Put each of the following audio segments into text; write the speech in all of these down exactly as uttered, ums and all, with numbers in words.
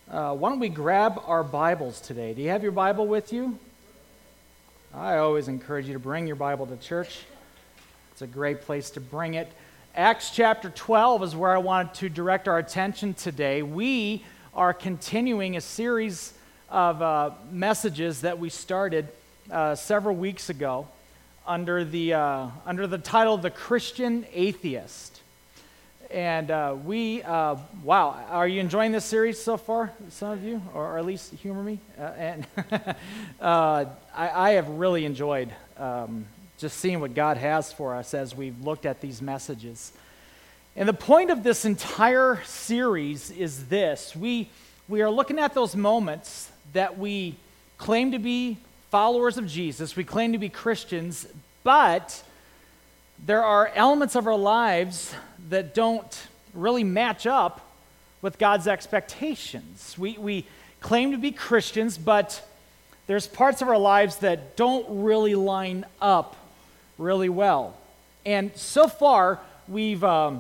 Uh, why don't we grab our Bibles today? Do you have your Bible with you? I always encourage you to bring your Bible to church. It's a great place to bring it. Acts chapter twelve is where I wanted to direct our attention today. We are continuing a series of uh, messages that we started uh, several weeks ago under the uh, under the title "The Christian Atheist." And uh, we, uh, wow, are you enjoying this series so far, some of you, or, or at least humor me? Uh, and uh, I, I have really enjoyed um, just seeing what God has for us as we've looked at these messages. And the point of this entire series is this. We, we are looking at those moments that we claim to be followers of Jesus, we claim to be Christians, but there are elements of our lives that don't really match up with God's expectations. We, we claim to be Christians, but there's parts of our lives that don't really line up really well. And so far, we've um,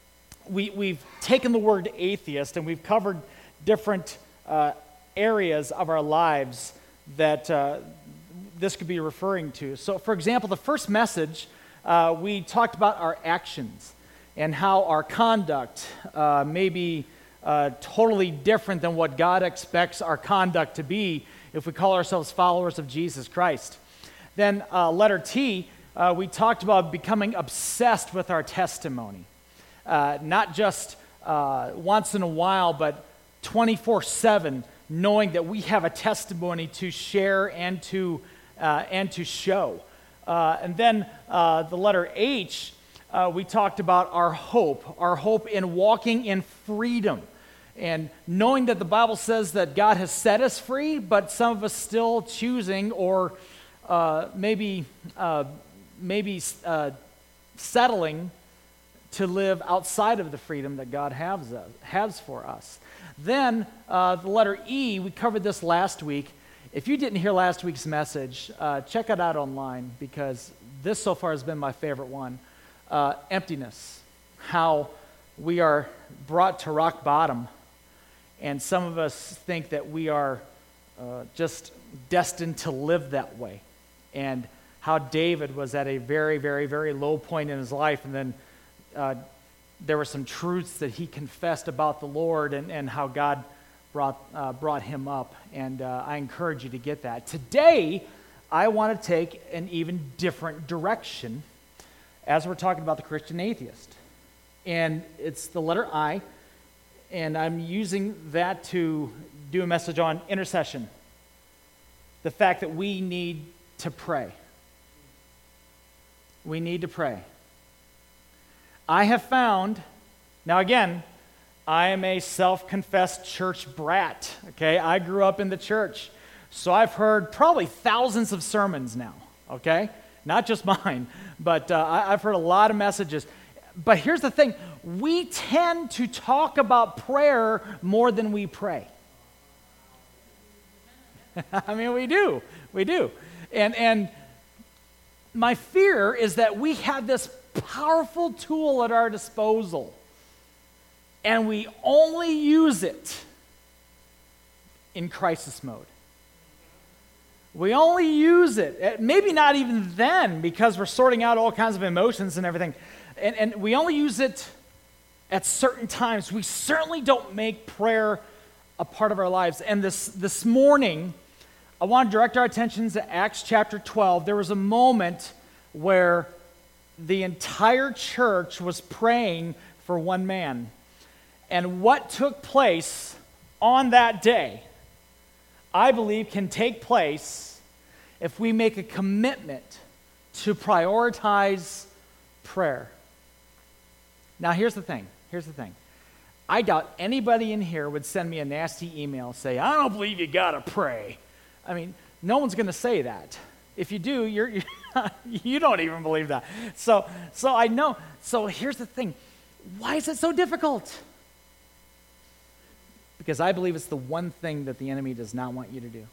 we, we've taken the word atheist and we've covered different uh, areas of our lives that uh, this could be referring to. So, for example, the first message, uh, we talked about our actions and how our conduct uh, may be uh, totally different than what God expects our conduct to be if we call ourselves followers of Jesus Christ. Then uh, letter T, uh, we talked about becoming obsessed with our testimony. Uh, not just uh, once in a while, but twenty-four seven, knowing that we have a testimony to share and to, uh, and to show. Uh, and then uh, the letter H, Uh, we talked about our hope, our hope in walking in freedom and knowing that the Bible says that God has set us free, but some of us still choosing or uh, maybe uh, maybe uh, settling to live outside of the freedom that God has, uh, has for us. Then uh, the letter E, we covered this last week. If you didn't hear last week's message, uh, check it out online because this so far has been my favorite one. Uh, emptiness, how we are brought to rock bottom, and some of us think that we are uh, just destined to live that way, and how David was at a very, very, very low point in his life, and then uh, there were some truths that he confessed about the Lord, and, and how God brought, uh, brought him up, and uh, I encourage you to get that. Today, I want to take an even different direction as we're talking about the Christian atheist. And it's the letter I, and I'm using that to do a message on intercession. The fact that we need to pray. We need to pray. I have found, now again, I am a self-confessed church brat, okay? I grew up in the church, so I've heard probably thousands of sermons now, okay? Not just mine, but uh, I, I've heard a lot of messages. But here's the thing. We tend to talk about prayer more than we pray. I mean, we do. We do. And, and my fear is that we have this powerful tool at our disposal, and we only use it in crisis mode. We only use it, maybe not even then, because we're sorting out all kinds of emotions and everything. And, and we only use it at certain times. We certainly don't make prayer a part of our lives. And this, this morning, I want to direct our attention to Acts chapter twelve. There was a moment where the entire church was praying for one man. And what took place on that day, I believe, can take place if we make a commitment to prioritize prayer. Now, here's the thing. Here's the thing. I doubt anybody in here would send me a nasty email say, I don't believe you gotta pray. I mean, no one's going to say that. If you do, you're, you're you don't even believe that. So, so I know. So here's the thing. Why is it so difficult? Because I believe it's the one thing that the enemy does not want you to do.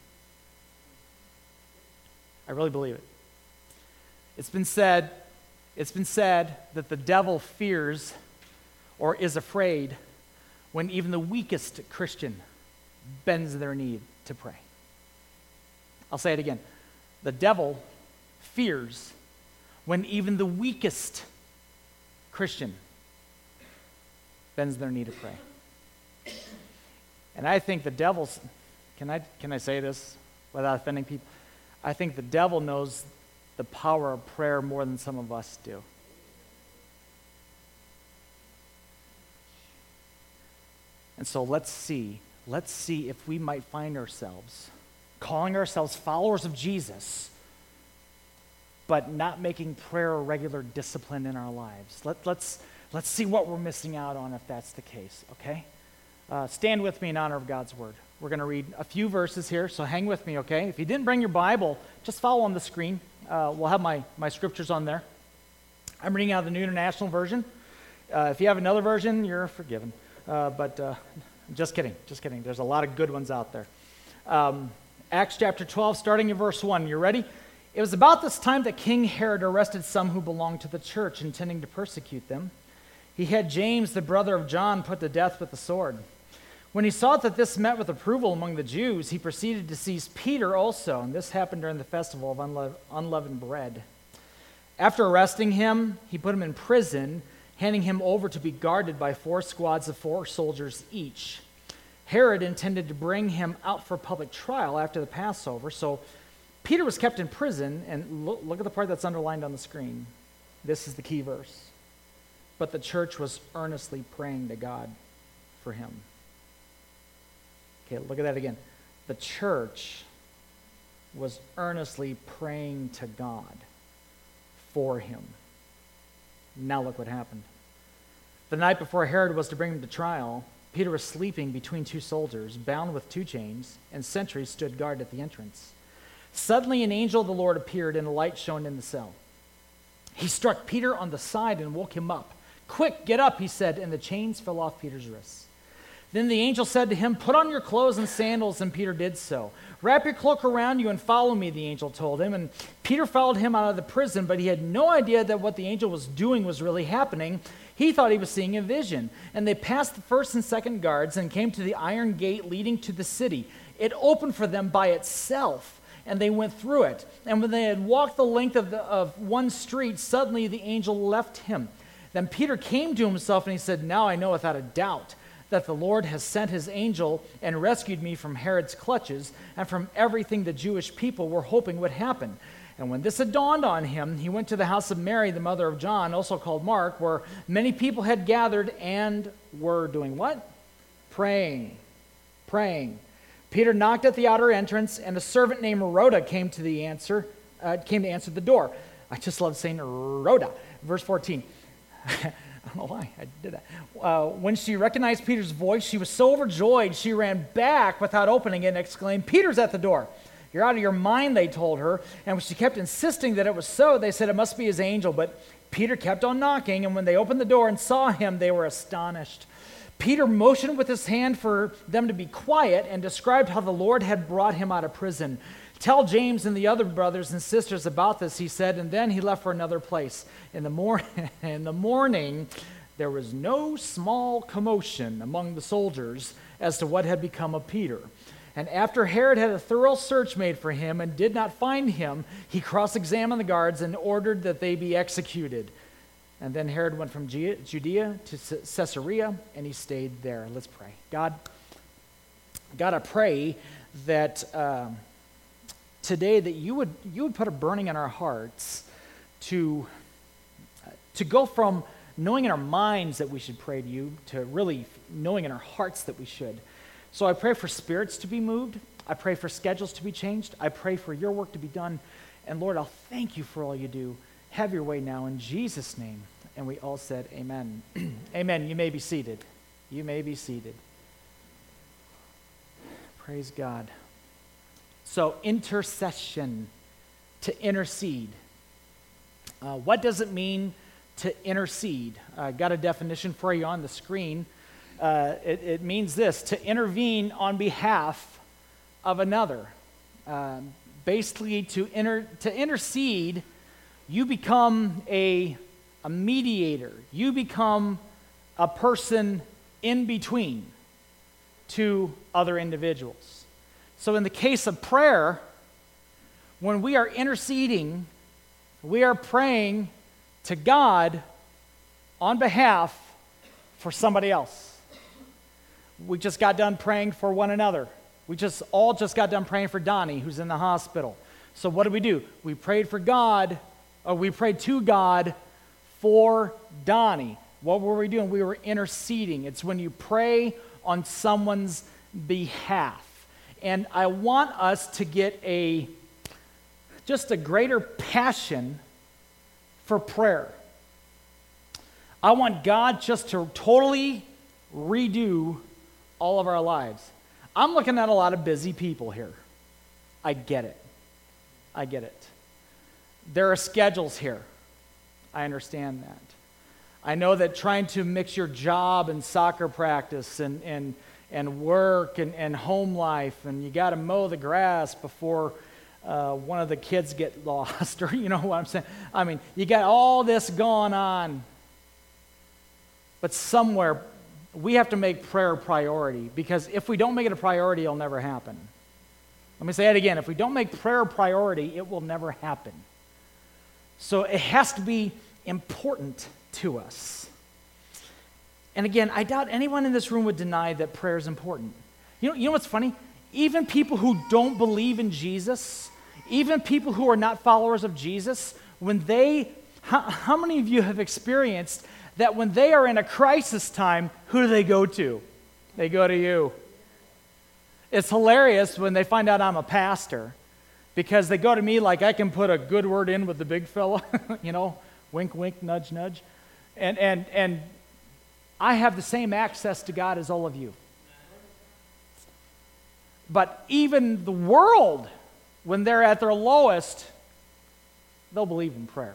I really believe it. It's been said, it's been said that the devil fears or is afraid when even the weakest Christian bends their knee to pray. I'll say it again. The devil fears when even the weakest Christian bends their knee to pray. And I think the devil's, can I, can I say this without offending people? I think the devil knows the power of prayer more than some of us do. And so let's see, let's see if we might find ourselves calling ourselves followers of Jesus, but not making prayer a regular discipline in our lives. Let, let's, let's see what we're missing out on if that's the case, okay? Uh, stand with me in honor of God's word. We're going to read a few verses here, so hang with me, okay? If you didn't bring your Bible, just follow on the screen. Uh, we'll have my, my scriptures on there. I'm reading out of the New International Version. Uh, if you have another version, you're forgiven. Uh, but uh, just kidding, just kidding. There's a lot of good ones out there. Um, Acts chapter twelve, starting in verse one. You ready? It was about this time that King Herod arrested some who belonged to the church, intending to persecute them. He had James, the brother of John, put to death with the sword. When he saw that this met with approval among the Jews, he proceeded to seize Peter also, and this happened during the festival of unle- unleavened bread. After arresting him, he put him in prison, handing him over to be guarded by four squads of four soldiers each. Herod intended to bring him out for public trial after the Passover, so Peter was kept in prison, and look, look at the part that's underlined on the screen. This is the key verse. But the church was earnestly praying to God for him. Okay, look at that again. The church was earnestly praying to God for him. Now look what happened. The night before Herod was to bring him to trial, Peter was sleeping between two soldiers, bound with two chains, and sentries stood guard at the entrance. Suddenly an angel of the Lord appeared, and a light shone in the cell. He struck Peter on the side and woke him up. "Quick, get up," he said, and the chains fell off Peter's wrists. Then the angel said to him, "Put on your clothes and sandals," and Peter did so. "Wrap your cloak around you and follow me," the angel told him. And Peter followed him out of the prison, but he had no idea that what the angel was doing was really happening. He thought he was seeing a vision. And they passed the first and second guards and came to the iron gate leading to the city. It opened for them by itself, and they went through it. And when they had walked the length of, the, of one street, suddenly the angel left him. Then Peter came to himself, and he said, "Now I know without a doubt that the Lord has sent his angel and rescued me from Herod's clutches and from everything the Jewish people were hoping would happen." And when this had dawned on him, he went to the house of Mary, the mother of John, also called Mark, where many people had gathered and were doing what? Praying. Praying. Peter knocked at the outer entrance, and a servant named Rhoda came to the answer, uh, came to answer the door. I just love saying Rhoda. Verse fourteen. I don't know why I did that. Uh, when she recognized Peter's voice, she was so overjoyed, she ran back without opening it and exclaimed, "Peter's at the door." "You're out of your mind," they told her. And when she kept insisting that it was so, they said it must be his angel. But Peter kept on knocking, and when they opened the door and saw him, they were astonished. Peter motioned with his hand for them to be quiet and described how the Lord had brought him out of prison. "Tell James and the other brothers and sisters about this," he said, and then he left for another place. In the, mor- in the morning, there was no small commotion among the soldiers as to what had become of Peter. And after Herod had a thorough search made for him and did not find him, he cross-examined the guards and ordered that they be executed. And then Herod went from Judea to Caesarea, and he stayed there. Let's pray. God, God, I pray that uh, today that you would you would put a burning in our hearts to to go from knowing in our minds that we should pray to you to really knowing in our hearts that we should. So I pray for spirits to be moved. I pray for schedules to be changed. I pray for your work to be done. And Lord, I'll thank you for all you do. Have your way now in Jesus' name. And we all said amen. Amen. You may be seated. You may be seated. Praise God. So intercession, to intercede. Uh, what does it mean to intercede? I got a definition for you on the screen. Uh, it, it means this: to intervene on behalf of another. Um, basically, to inter, to intercede, you become a, a mediator. You become a person in between. to other individuals. So in the case of prayer, when we are interceding, we are praying to God on behalf for somebody else. We just got done praying for one another. We just all just got done praying for Donnie, who's in the hospital. So what did we do? We prayed for God, or we prayed to God for Donnie. What were we doing? We were interceding. It's when you pray on someone's behalf. And I want us to get a just a greater passion for prayer. I want God just to totally redo all of our lives. I'm looking at a lot of busy people here. I get it. I get it. There are schedules here. I understand that. I know that trying to mix your job and soccer practice and and, and work and, and home life, and you got to mow the grass before uh, one of the kids get lost, or you know what I'm saying? I mean, you got all this going on. But somewhere, we have to make prayer a priority, because if we don't make it a priority, it'll never happen. Let me say it again. If we don't make prayer a priority, it will never happen. So it has to be important to us. And again, I doubt anyone in this room would deny that prayer is important. You know, you know what's funny? Even people who don't believe in Jesus, even people who are not followers of Jesus, when they, how, how many of you have experienced that when they are in a crisis time, who do they go to? They go to you. It's hilarious when they find out I'm a pastor, because they go to me like I can put a good word in with the big fella, you know, wink, wink, nudge, nudge. And, and, and I have the same access to God as all of you. But even the world, when they're at their lowest, they'll believe in prayer.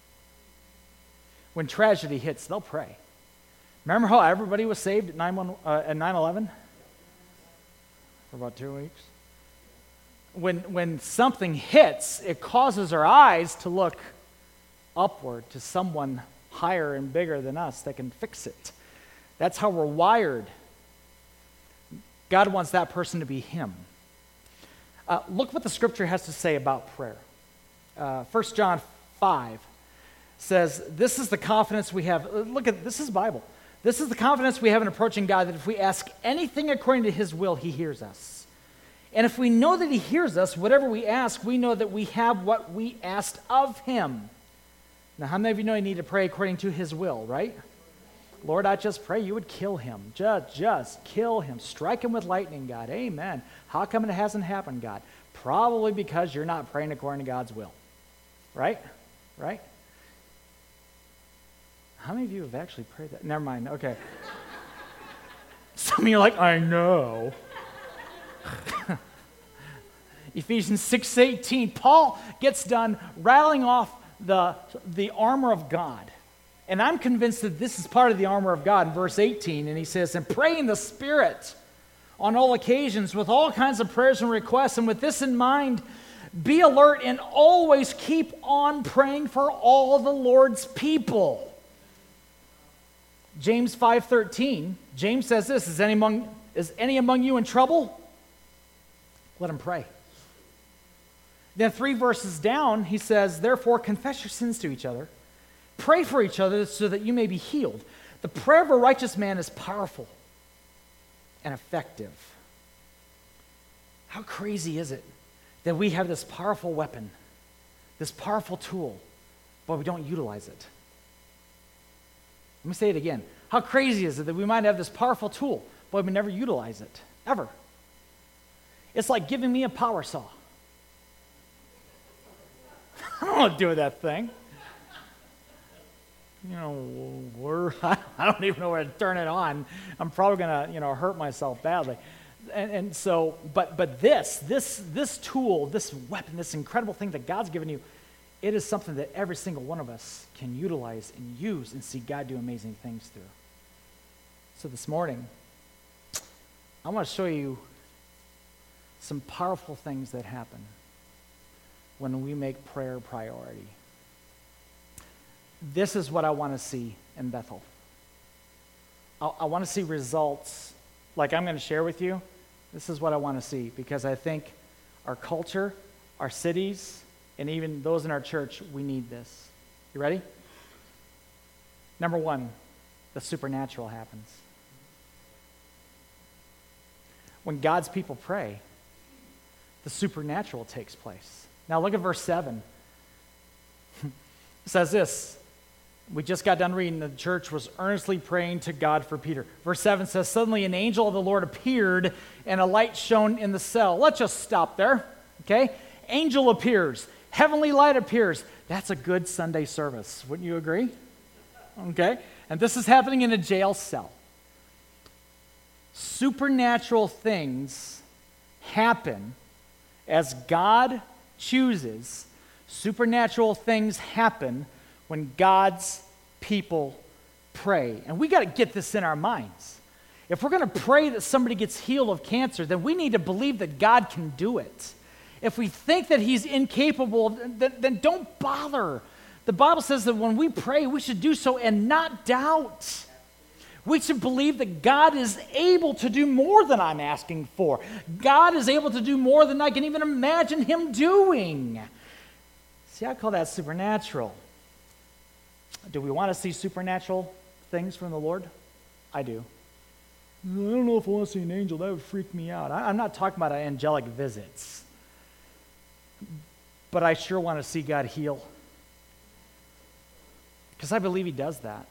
When tragedy hits, they'll pray. Remember how everybody was saved at nine eleven? For about two weeks? When, when something hits, it causes our eyes to look upward to someone higher and bigger than us that can fix it. That's how we're wired. God wants that person to be Him. Uh, look what the Scripture has to say about prayer. Uh, First John five says, this is the confidence we have. Look at this is Bible. This is the confidence we have in approaching God, that if we ask anything according to His will, He hears us. And if we know that He hears us, whatever we ask, we know that we have what we asked of Him. Now, how many of you know you need to pray according to His will, right? Lord, I just pray you would kill him. Just, just kill him. Strike him with lightning, God. Amen. How come it hasn't happened, God? Probably because you're not praying according to God's will. Right? Right? How many of you have actually prayed that? Never mind. Okay. Some of you are like, I know. Ephesians six eighteen. Paul gets done rattling off the, the armor of God. And I'm convinced that this is part of the armor of God in verse eighteen. And he says, and pray in the Spirit on all occasions with all kinds of prayers and requests. And with this in mind, be alert and always keep on praying for all the Lord's people. James five thirteen, James says this, is any among, is any among you in trouble? Let him pray. Then three verses down, he says, therefore confess your sins to each other. Pray for each other so that you may be healed. The prayer of a righteous man is powerful and effective. How crazy is it that we have this powerful weapon, this powerful tool, but we don't utilize it? Let me say it again. How crazy is it that we might have this powerful tool, but we never utilize it, ever? It's like giving me a power saw. I don't know what to do with that thing. You know, we're, I don't even know where to turn it on. I'm probably going to, you know, hurt myself badly. And, and so, but but this, this, this tool, this weapon, this incredible thing that God's given you, it is something that every single one of us can utilize and use and see God do amazing things through. So this morning, I want to show you some powerful things that happen when we make prayer a priority. This is what I want to see in Bethel. I, I want to see results like I'm going to share with you, this is what I want to see, because I think our culture, our cities, and even those in our church, we need this. You ready? Number one, the supernatural happens. When God's people pray, the supernatural takes place. Now look at verse seven. It says this. We just got done reading, the church was earnestly praying to God for Peter. Verse seven says, suddenly an angel of the Lord appeared and a light shone in the cell. Let's just stop there, okay? Angel appears. Heavenly light appears. That's a good Sunday service. Wouldn't you agree? Okay? And this is happening in a jail cell. Supernatural things happen as God chooses. Supernatural things happen when God's people pray. And we got to get this in our minds. If we're going to pray that somebody gets healed of cancer, then we need to believe that God can do it. If we think that he's incapable, then, then don't bother. The Bible says that when we pray, we should do so and not doubt. We should believe that God is able to do more than I'm asking for. God is able to do more than I can even imagine him doing. See, I call that supernatural. Do we want to see supernatural things from the Lord? I do. I don't know if I want to see an angel. That would freak me out. I, I'm not talking about angelic visits. But I sure want to see God heal. Because I believe he does that.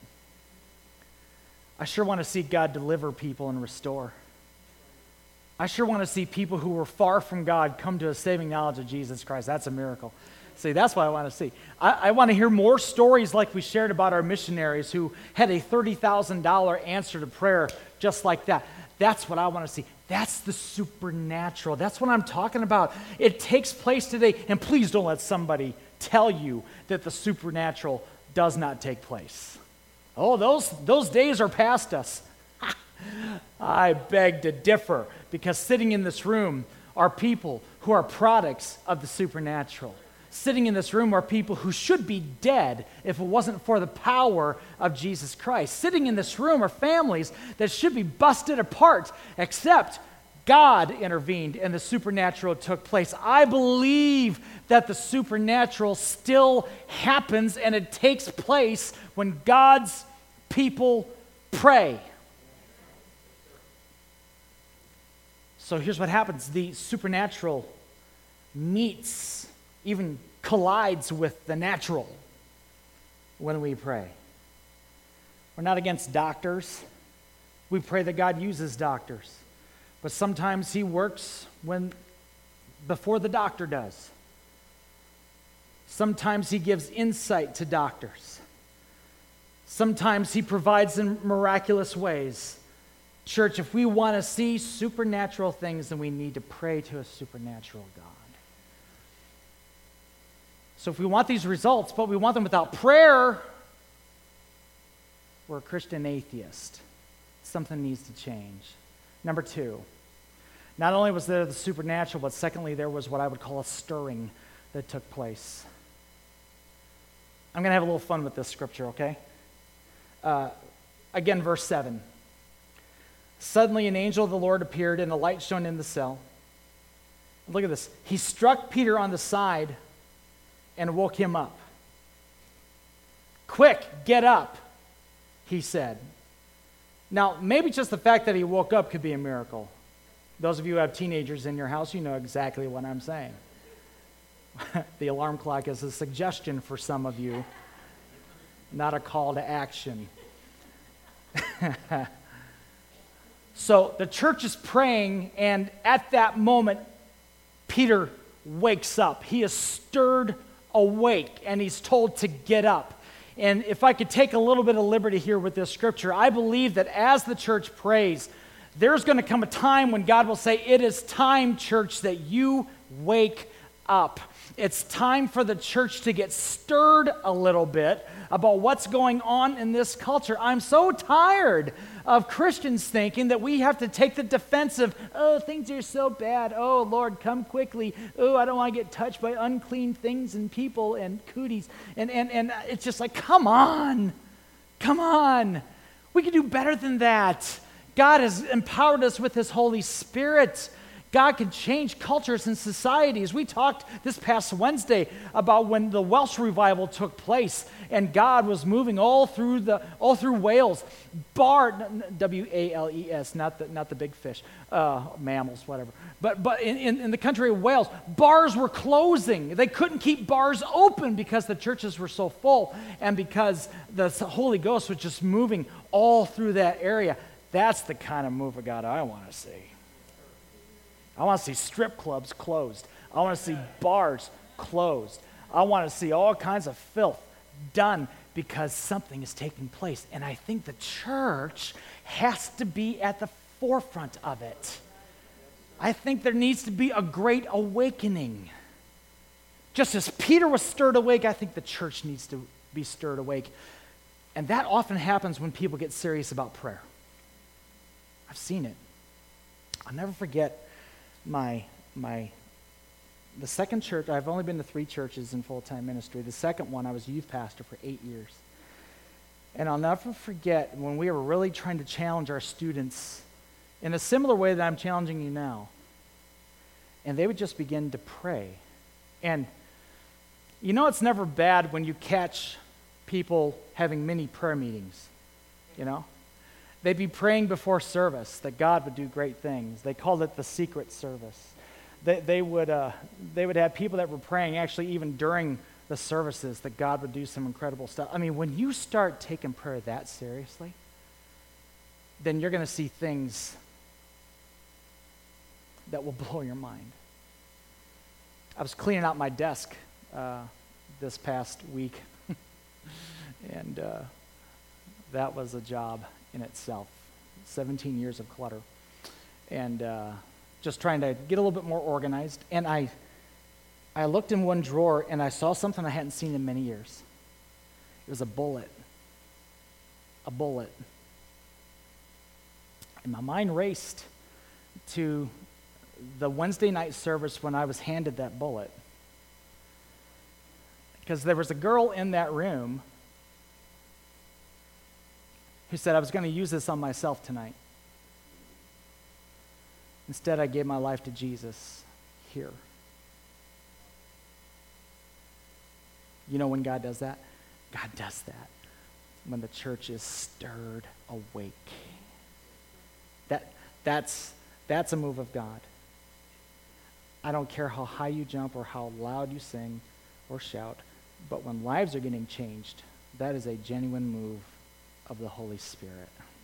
I sure want to see God deliver people and restore. I sure want to see people who were far from God come to a saving knowledge of Jesus Christ. That's a miracle. See, that's what I want to see. I, I want to hear more stories like we shared about our missionaries who had a thirty thousand dollars answer to prayer just like that. That's what I want to see. That's the supernatural. That's what I'm talking about. It takes place today. And please don't let somebody tell you that the supernatural does not take place. Oh, those, those days are past us. I beg to differ, because sitting in this room are people who are products of the supernatural. Sitting in this room are people who should be dead if it wasn't for the power of Jesus Christ. Sitting in this room are families that should be busted apart, except God intervened and the supernatural took place. I believe that the supernatural still happens, and it takes place when God's people pray. So here's what happens. The supernatural meets, even collides with the natural when we pray. We're not against doctors. We pray that God uses doctors. But sometimes he works when before the doctor does. Sometimes he gives insight to doctors. Sometimes he provides in miraculous ways. Church, if we want to see supernatural things, then we need to pray to a supernatural God. So if we want these results, but we want them without prayer, we're a Christian atheist. Something needs to change. Number two, not only was there the supernatural, but secondly, there was what I would call a stirring that took place. I'm going to have a little fun with this scripture, okay? Uh, again, verse seven. Suddenly an angel of the Lord appeared, and a light shone in the cell. Look at this. He struck Peter on the side and woke him up. Quick, get up, he said. Now, maybe just the fact that he woke up could be a miracle. Those of you who have teenagers in your house, you know exactly what I'm saying. The alarm clock is a suggestion for some of you, not a call to action. So the church is praying, and at that moment, Peter wakes up. He is stirred awake, and he's told to get up. And if I could take a little bit of liberty here with this scripture, I believe that as the church prays, there's going to come a time when God will say, it is time, church, that you wake up. It's time for the church to get stirred a little bit about what's going on in this culture. I'm so tired of Christians thinking that we have to take the defensive. Oh, things are so bad. Oh, Lord, come quickly. Oh, I don't want to get touched by unclean things and people and cooties. And, and, and it's just like, come on. Come on. We can do better than that. God has empowered us with his Holy Spirit. God can change cultures and societies. We talked this past Wednesday about when the Welsh revival took place and God was moving all through the all through Wales. Bar, W A L E S, not the not the big fish, uh, mammals, whatever. But but in, in, in the country of Wales, bars were closing. They couldn't keep bars open because the churches were so full and because the Holy Ghost was just moving all through that area. That's the kind of move of God I want to see. I want to see strip clubs closed. I want to see bars closed. I want to see all kinds of filth done because something is taking place. And I think the church has to be at the forefront of it. I think there needs to be a great awakening. Just as Peter was stirred awake, I think the church needs to be stirred awake. And that often happens when people get serious about prayer. I've seen it. I'll never forget my my the second church. I've only been to three churches in full-time ministry. The second one, I was youth pastor for eight years. And I'll never forget when we were really trying to challenge our students in a similar way that I'm challenging you now. And they would just begin to pray. And you know it's never bad when you catch people having mini prayer meetings, you know? They'd be praying before service that God would do great things. They called it the secret service. They, they, would, uh, they would have people that were praying actually even during the services that God would do some incredible stuff. I mean, when you start taking prayer that seriously, then you're going to see things that will blow your mind. I was cleaning out my desk uh, this past week, and uh, that was a job in itself. seventeen years of clutter. And uh, just trying to get a little bit more organized. And I I looked in one drawer and I saw something I hadn't seen in many years. It was a bullet. A bullet. And my mind raced to the Wednesday night service when I was handed that bullet. Because there was a girl in that room who said, I was going to use this on myself tonight. Instead, I gave my life to Jesus here. You know when God does that? God does that when the church is stirred awake. That, that's, that's a move of God. I don't care how high you jump or how loud you sing or shout, but when lives are getting changed, that is a genuine move of the Holy Spirit.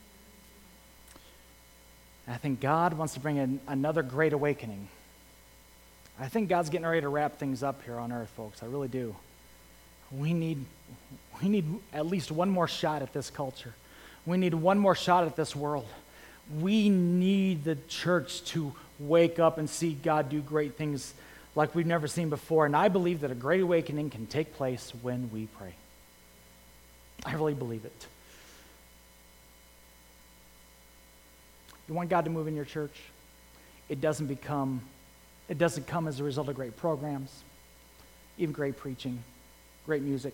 I think God wants to bring in another great awakening. I think God's getting ready to wrap things up here on earth, folks. I really do. We need, we need at least one more shot at this culture. We need one more shot at this world. We need the church to wake up and see God do great things like we've never seen before. And I believe that a great awakening can take place when we pray. I really believe it. You want God to move in your church? It doesn't become, it doesn't come as a result of great programs, even great preaching, great music.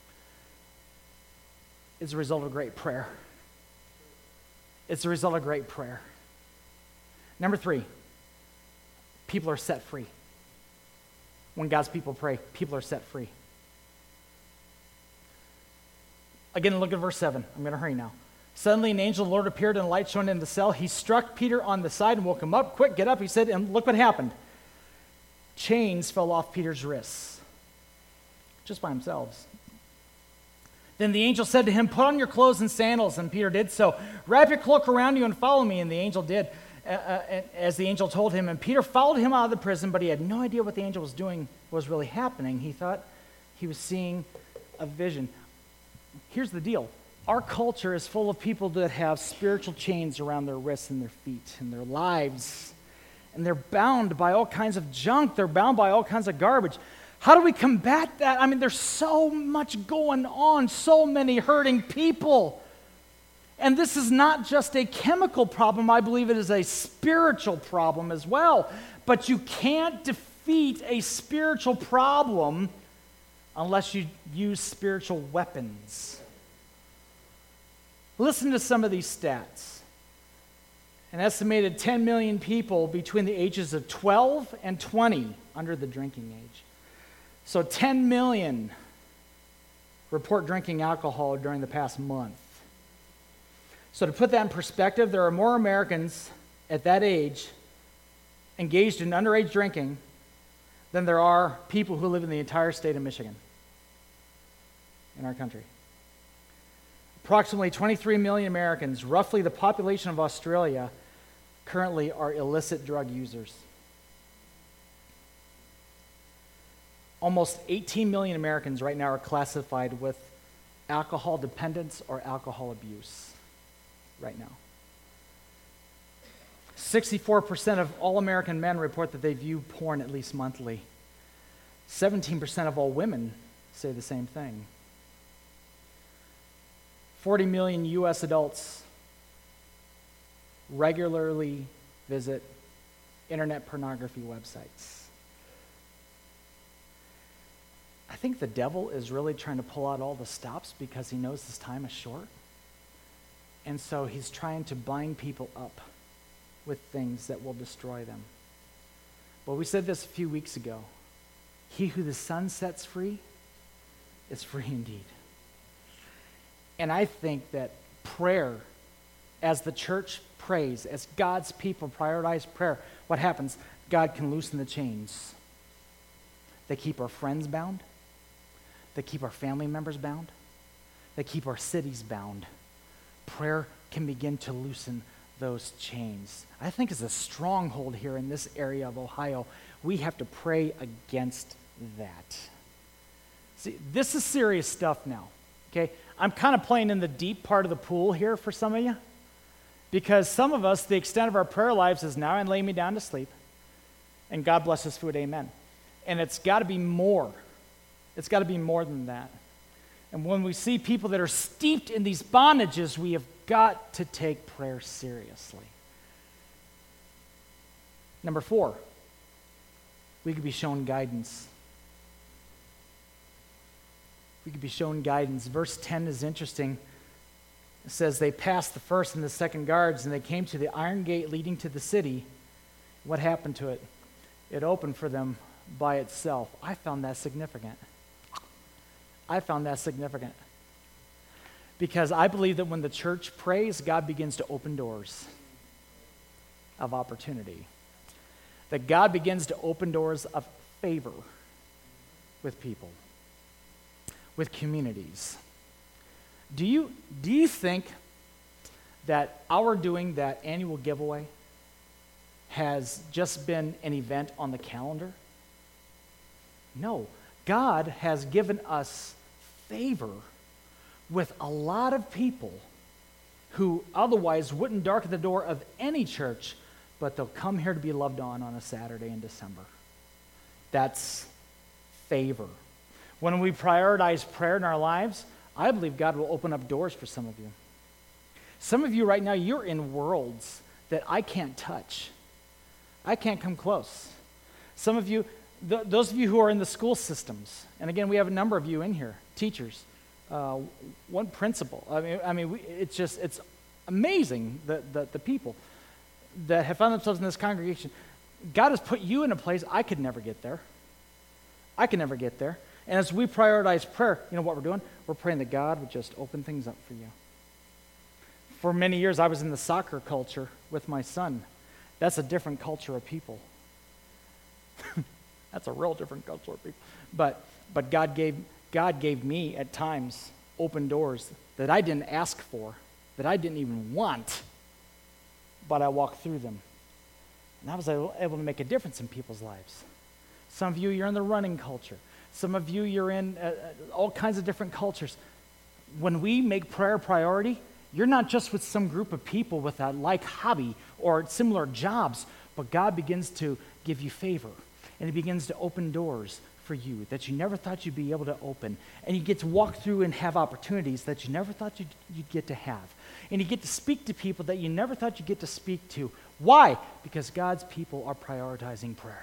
It's a result of great prayer. It's a result of great prayer. Number three, people are set free. When God's people pray, people are set free. Again, look at verse seven. I'm going to hurry now. Suddenly an angel of the Lord appeared in a light shone in the cell. He struck Peter on the side and woke him up. Quick, get up, he said, and look what happened. Chains fell off Peter's wrists, just by themselves. Then the angel said to him, put on your clothes and sandals, and Peter did so. Wrap your cloak around you and follow me, and the angel did, uh, uh, as the angel told him. And Peter followed him out of the prison, but he had no idea what the angel was doing, was really happening. He thought he was seeing a vision. Here's the deal. Our culture is full of people that have spiritual chains around their wrists and their feet and their lives. And they're bound by all kinds of junk. They're bound by all kinds of garbage. How do we combat that? I mean, there's so much going on, so many hurting people. And this is not just a chemical problem. I believe it is a spiritual problem as well. But you can't defeat a spiritual problem unless you use spiritual weapons. Listen to some of these stats. An estimated ten million people between the ages of twelve and twenty under the drinking age. So ten million report drinking alcohol during the past month. So to put that in perspective, there are more Americans at that age engaged in underage drinking than there are people who live in the entire state of Michigan in our country. Approximately twenty-three million Americans, roughly the population of Australia, currently are illicit drug users. Almost eighteen million Americans right now are classified with alcohol dependence or alcohol abuse right now. sixty-four percent of all American men report that they view porn at least monthly. seventeen percent of all women say the same thing. forty million U S adults regularly visit internet pornography websites. I think the devil is really trying to pull out all the stops because he knows his time is short. And so he's trying to bind people up with things that will destroy them. But we said this a few weeks ago. He who the Son sets free is free indeed. And I think that prayer, as the church prays, as God's people prioritize prayer, what happens? God can loosen the chains. They keep our friends bound. They keep our family members bound. They keep our cities bound. Prayer can begin to loosen those chains. I think as a stronghold here in this area of Ohio, we have to pray against that. See, this is serious stuff now, okay? I'm kind of playing in the deep part of the pool here for some of you, because some of us, the extent of our prayer lives is now and lay me down to sleep, and God bless his food, amen. And it's got to be more. It's got to be more than that. And when we see people that are steeped in these bondages, we have got to take prayer seriously. Number four, we could be shown guidance. We could be shown guidance. Verse ten is interesting. It says, they passed the first and the second guards, and they came to the iron gate leading to the city. What happened to it? It opened for them by itself. I found that significant. I found that significant. Because I believe that when the church prays, God begins to open doors of opportunity. That God begins to open doors of favor with people, with communities. Do you, do you think that our doing that annual giveaway has just been an event on the calendar? No. God has given us favor with a lot of people who otherwise wouldn't darken the door of any church, but they'll come here to be loved on on a Saturday in December. That's favor. When we prioritize prayer in our lives, I believe God will open up doors for some of you. Some of you right now, you're in worlds that I can't touch. I can't come close. Some of you, th- those of you who are in the school systems, and again, we have a number of you in here, teachers, uh, one principal. I mean, I mean, we, it's just, it's amazing that the, the people that have found themselves in this congregation. God has put you in a place I could never get there. I could never get there. And as we prioritize prayer, you know what we're doing? We're praying that God would just open things up for you. For many years, I was in the soccer culture with my son. That's a different culture of people. That's a real different culture of people. But but God gave God gave me at times open doors that I didn't ask for, that I didn't even want, but I walked through them. And I was able to make a difference in people's lives. Some of you, you're in the running culture. Some of you, you're in uh, all kinds of different cultures. When we make prayer a priority, you're not just with some group of people with a like hobby or similar jobs, but God begins to give you favor, and he begins to open doors for you that you never thought you'd be able to open. And you get to walk through and have opportunities that you never thought you'd, you'd get to have. And you get to speak to people that you never thought you'd get to speak to. Why? Because God's people are prioritizing prayer.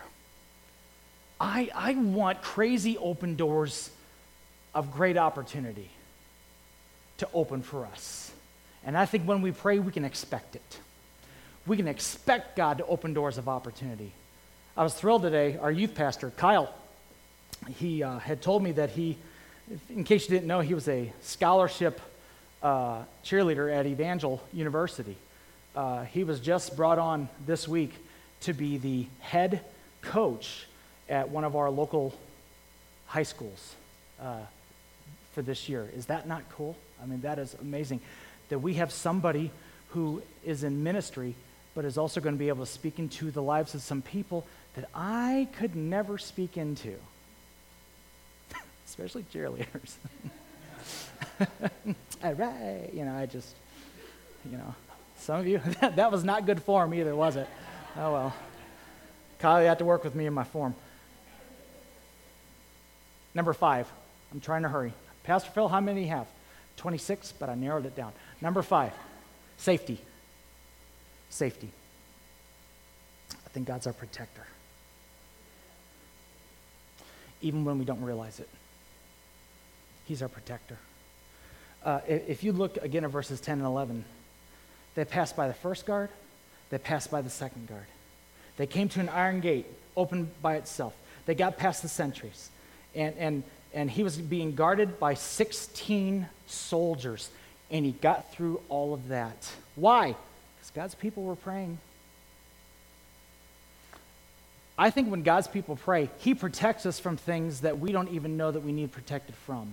I, I want crazy open doors of great opportunity to open for us. And I think when we pray, we can expect it. we can expect God to open doors of opportunity. I was thrilled today, our youth pastor, Kyle, he uh, had told me that he, in case you didn't know, he was a scholarship uh, cheerleader at Evangel University. Uh, he was just brought on this week to be the head coach at one of our local high schools uh, for this year. Is that not cool? I mean, that is amazing that we have somebody who is in ministry but is also going to be able to speak into the lives of some people that I could never speak into, especially cheerleaders. All right, you know, I just, you know, some of you, that, that was not good form either, was it? Oh, well. Kyle, you have to work with me in my form. Number five. I'm trying to hurry. Pastor Phil, how many do you have? twenty-six, but I narrowed it down. Number five, safety. Safety. I think God's our protector. Even when we don't realize it. He's our protector. Uh, if you look again at verses ten and eleven, they passed by the first guard, they passed by the second guard. They came to an iron gate, opened by itself. They got past the sentries. And, and, and he was being guarded by sixteen soldiers. And he got through all of that. Why? Because God's people were praying. I think when God's people pray, he protects us from things that we don't even know that we need protected from.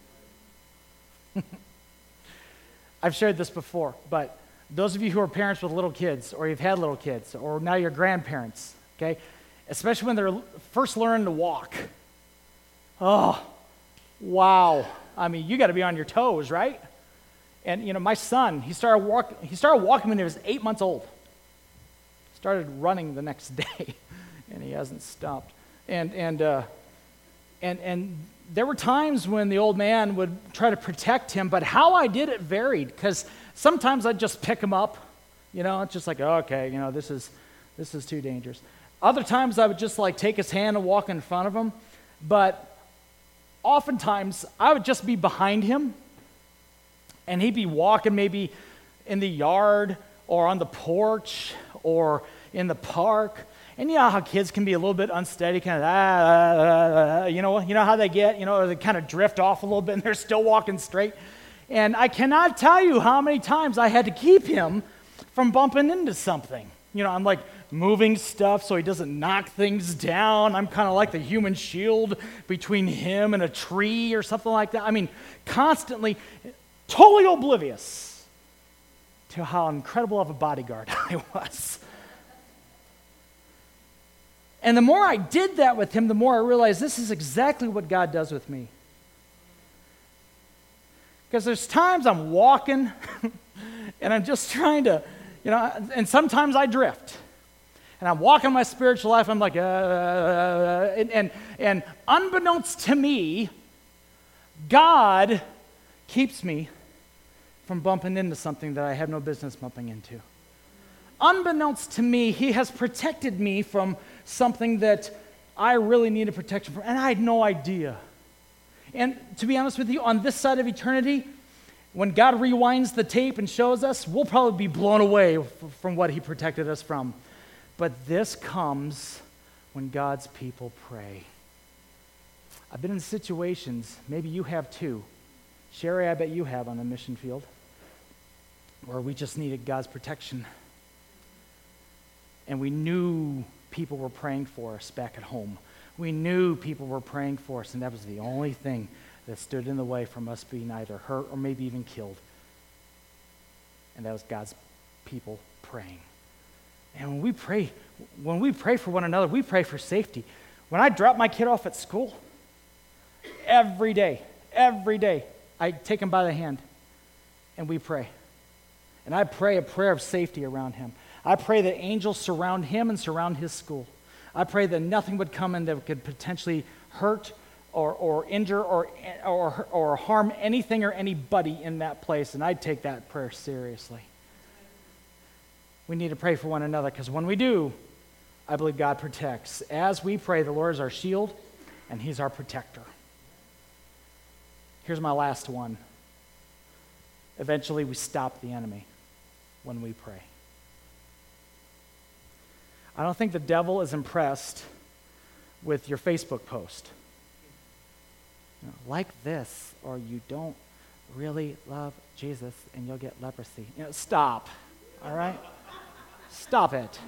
I've shared this before, but those of you who are parents with little kids, or you've had little kids, or now you're grandparents, okay, especially when they're first learning to walk. Oh, wow. I mean, you got to be on your toes, right? And, you know, my son, he started, walk, he started walking when he was eight months old. Started running the next day, and he hasn't stopped. And, and, uh, and, and there were times when the old man would try to protect him, but how I did it varied, because sometimes I'd just pick him up, you know, it's just like, oh, okay, you know, this is this is too dangerous. Other times I would just like take his hand and walk in front of him, but oftentimes I would just be behind him, and he'd be walking maybe in the yard or on the porch or in the park. And you know how kids can be a little bit unsteady, kind of, ah, ah, ah, you know, you know how they get, you know, they kind of drift off a little bit and they're still walking straight. And I cannot tell you how many times I had to keep him from bumping into something. You know, I'm like moving stuff so he doesn't knock things down. I'm kind of like the human shield between him and a tree or something like that. I mean, constantly, totally oblivious to how incredible of a bodyguard I was. And the more I did that with him, the more I realized this is exactly what God does with me. Because there's times I'm walking and I'm just trying to, you know, and sometimes I drift. And I'm walking my spiritual life, I'm like, uh, and, and, and unbeknownst to me, God keeps me from bumping into something that I have no business bumping into. Unbeknownst to me, he has protected me from something that I really needed protection from, and I had no idea. And to be honest with you, on this side of eternity, when God rewinds the tape and shows us, we'll probably be blown away f- from what he protected us from. But this comes when God's people pray. I've been in situations, maybe you have too. Sherry, I bet you have on the mission field, where we just needed God's protection. And we knew people were praying for us back at home. We knew people were praying for us, and that was the only thing that stood in the way from us being either hurt or maybe even killed. And that was God's people praying. And when we pray, when we pray for one another, we pray for safety. When I drop my kid off at school, every day, every day, I take him by the hand, and we pray. And I pray a prayer of safety around him. I pray that angels surround him and surround his school. I pray that nothing would come in that could potentially hurt or, or injure or, or, or harm anything or anybody in that place, and I take that prayer seriously. We need to pray for one another, because when we do, I believe God protects. As we pray, the Lord is our shield, and he's our protector. Here's my last one. Eventually, we stop the enemy when we pray. I don't think the devil is impressed with your Facebook post. You know, like this, or you don't really love Jesus and you'll get leprosy. You know, stop, all right? Stop it.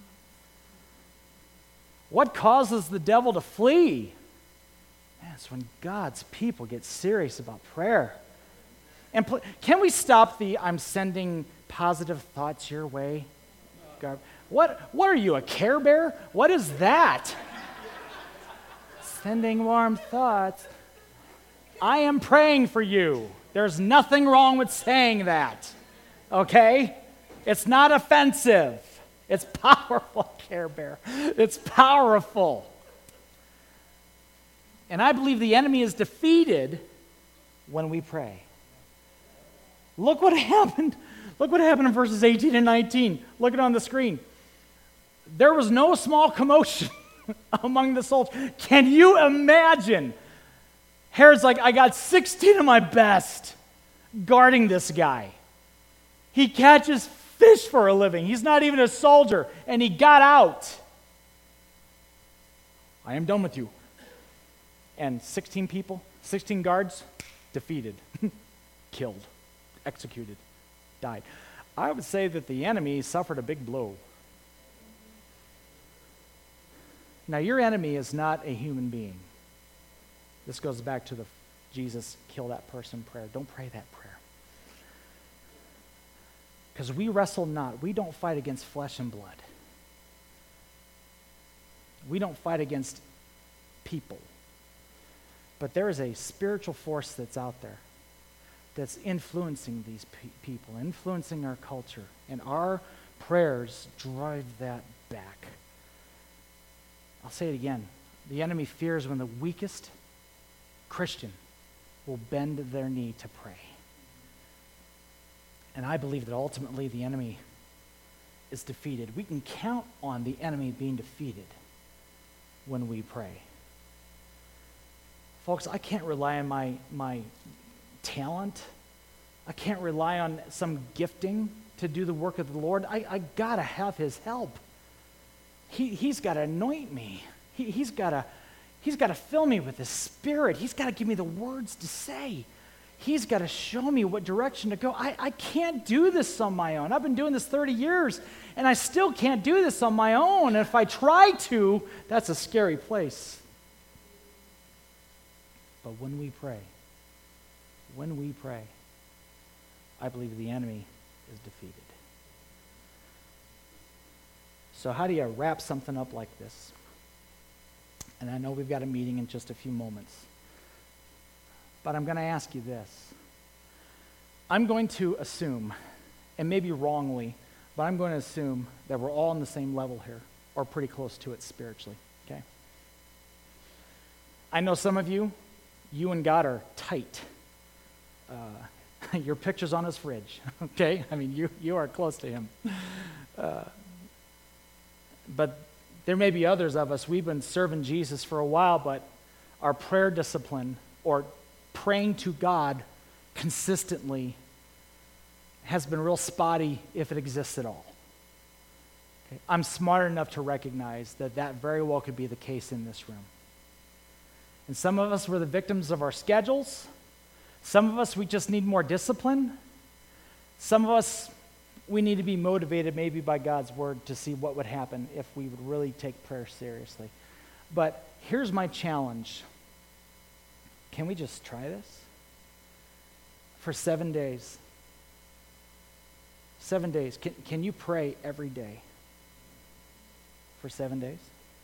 What causes the devil to flee? Man, it's when God's people get serious about prayer. And pl- can we stop the I'm sending positive thoughts your way? God, what, what are you, a Care Bear? What is that? Sending warm thoughts. I am praying for you. There's nothing wrong with saying that, okay? It's not offensive. It's powerful, Care Bear. It's powerful. And I believe the enemy is defeated when we pray. Look what happened. Look what happened in verses eighteen and nineteen. Look at it on the screen. There was no small commotion among the soldiers. Can you imagine? Herod's like, I got sixteen of my best guarding this guy. He catches fish for a living. He's not even a soldier, and he got out. I am done with you. And sixteen people, sixteen guards, defeated, killed, executed, died. I would say that the enemy suffered a big blow. Now, your enemy is not a human being. This goes back to the Jesus kill that person prayer. Don't pray that prayer. Because we wrestle not. We don't fight against flesh and blood. We don't fight against people. But there is a spiritual force that's out there that's influencing these pe- people, influencing our culture. And our prayers drive that back. I'll say it again. The enemy fears when the weakest Christian will bend their knee to pray. And I believe that ultimately the enemy is defeated. We can count on the enemy being defeated when we pray. Folks, I can't rely on my, my talent. I can't rely on some gifting to do the work of the Lord. I, I got to have his help. He, he's got to anoint me. He, he's got to he's got to fill me with his Spirit. He's got to give me the words to say. He's got to show me what direction to go. I, I can't do this on my own. I've been doing this thirty years, and I still can't do this on my own. And if I try to, that's a scary place. But when we pray, when we pray, I believe the enemy is defeated. So how do you wrap something up like this? And I know we've got a meeting in just a few moments. But I'm going to ask you this. I'm going to assume, and maybe wrongly, but I'm going to assume that we're all on the same level here, or pretty close to it spiritually, okay? I know some of you, you and God are tight. Uh, your picture's on his fridge, okay? I mean, you, you are close to him. Uh, but there may be others of us, we've been serving Jesus for a while, but our prayer discipline, or praying to God consistently, has been real spotty if it exists at all. Okay? I'm smart enough to recognize that that very well could be the case in this room. And some of us were the victims of our schedules. Some of us, we just need more discipline. Some of us, we need to be motivated maybe by God's word to see what would happen if we would really take prayer seriously. But here's my challenge. Can we just try this? For seven days. Seven days. Can, can you pray every day? For seven days?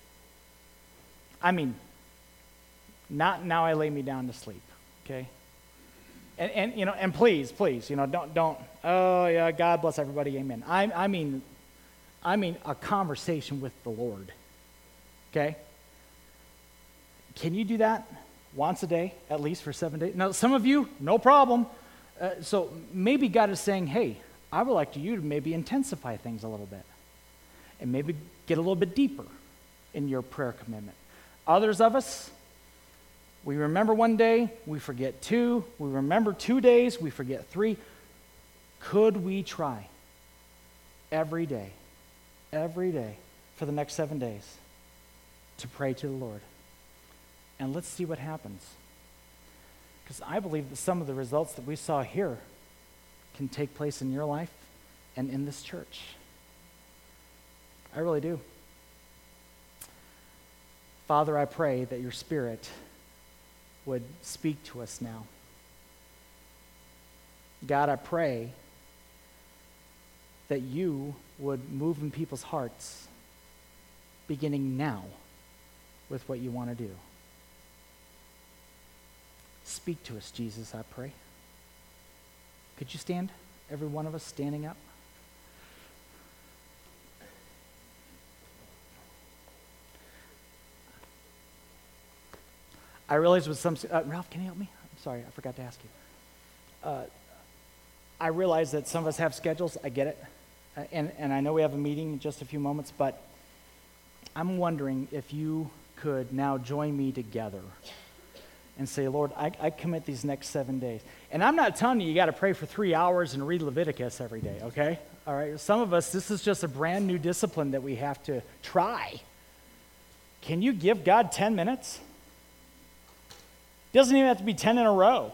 I mean, not now I lay me down to sleep, okay? And, and you know, and please, please, you know, don't, don't, oh yeah, God bless everybody, amen. I, I mean, I mean a conversation with the Lord, okay? Can you do that once a day, at least for seven days? Now, some of you, no problem. Uh, so maybe God is saying, hey, I would like you to maybe intensify things a little bit and maybe get a little bit deeper in your prayer commitment. Others of us, we remember one day, we forget two. We remember two days, we forget three. Could we try every day, every day, for the next seven days to pray to the Lord. And let's see what happens. Because I believe that some of the results that we saw here can take place in your life and in this church. I really do. Father, I pray that your Spirit would speak to us now. God, I pray that you would move in people's hearts beginning now with what you want to do. Speak to us, Jesus, I pray. Could you stand? Every one of us standing up. I realize with some, uh, Ralph, can you help me? I'm sorry, I forgot to ask you. Uh, I realize that some of us have schedules, I get it. Uh, and, and I know we have a meeting in just a few moments, but I'm wondering if you could now join me together and say, Lord, I, I commit these next seven days. And I'm not telling you you got to pray for three hours and read Leviticus every day, okay? All right, some of us, this is just a brand new discipline that we have to try. Can you give God ten minutes? Doesn't even have to be ten in a row.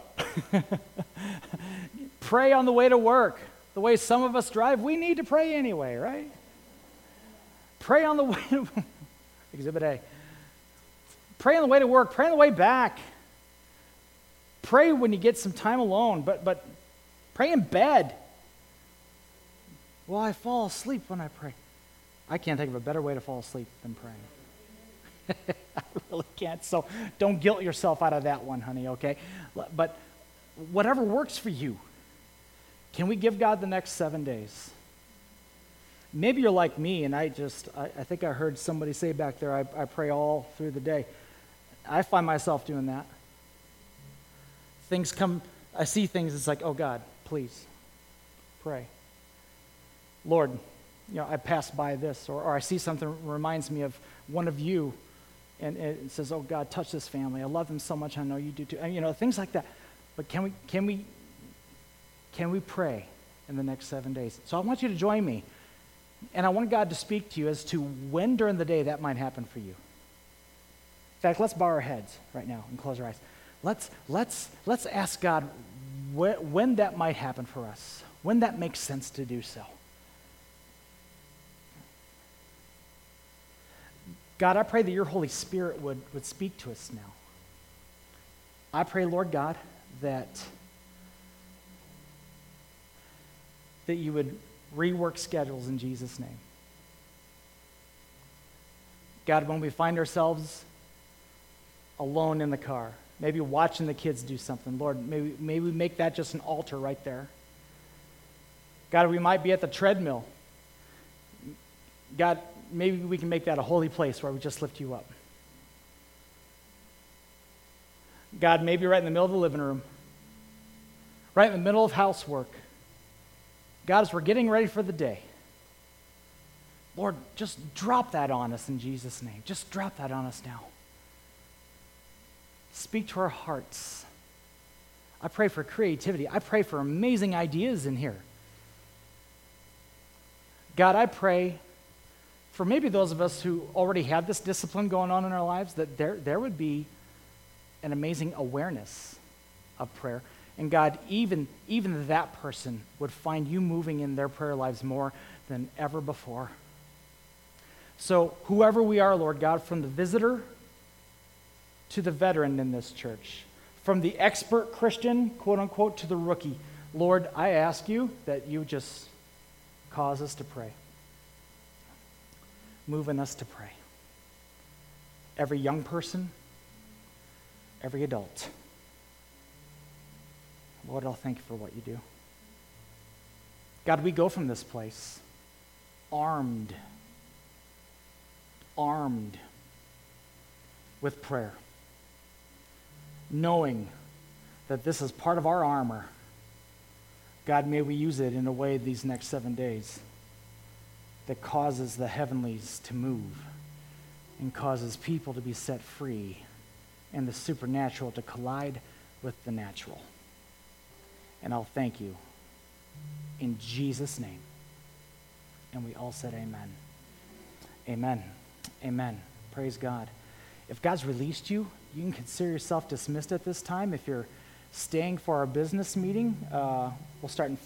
Pray on the way to work. The way some of us drive, we need to pray anyway, right? Pray on the way to Exhibit A. Pray on the way to work. Pray on the way back. Pray when you get some time alone, but but pray in bed. Well, I fall asleep when I pray. I can't think of a better way to fall asleep than praying. I really can't. So don't guilt yourself out of that one, honey, okay? But whatever works for you. Can we give God the next seven days? Maybe you're like me, and I just, I, I think I heard somebody say back there, I, I pray all through the day. I find myself doing that. Things come, I see things, it's like, oh God, please, pray. Lord, you know, I passed by this, or, or I see something that reminds me of one of you, and, and it says, oh God, touch this family. I love them so much, I know you do too. And, you know, things like that. But can we, can we, can we pray in the next seven days? So I want you to join me. And I want God to speak to you as to when during the day that might happen for you. In fact, let's bow our heads right now and close our eyes. Let's, let's, let's ask God wh- when that might happen for us, when that makes sense to do so. God, I pray that your Holy Spirit would, would speak to us now. I pray, Lord God, that, that you would rework schedules in Jesus' name. God, when we find ourselves alone in the car, maybe watching the kids do something, Lord, maybe, maybe we make that just an altar right there. God, we might be at the treadmill. God, maybe we can make that a holy place where we just lift you up. God, maybe right in the middle of the living room, right in the middle of housework. God, as we're getting ready for the day, Lord, just drop that on us in Jesus' name. Just drop that on us now. Speak to our hearts. I pray for creativity. I pray for amazing ideas in here. God, I pray for maybe those of us who already had this discipline going on in our lives, that there, there would be an amazing awareness of prayer. And God, even, even that person would find you moving in their prayer lives more than ever before. So whoever we are, Lord God, from the visitor to the veteran in this church, from the expert Christian, quote unquote, to the rookie, Lord, I ask you that you just cause us to pray. Move in us to pray. Every young person, every adult. Lord, I'll thank you for what you do. God, we go from this place armed, armed with prayer, knowing that this is part of our armor. God, may we use it in a way these next seven days that causes the heavenlies to move and causes people to be set free and the supernatural to collide with the natural. And I'll thank you in Jesus' name. And we all said amen. Amen. Amen. Praise God. If God's released you, you can consider yourself dismissed at this time. If you're staying for our business meeting, uh, we'll start in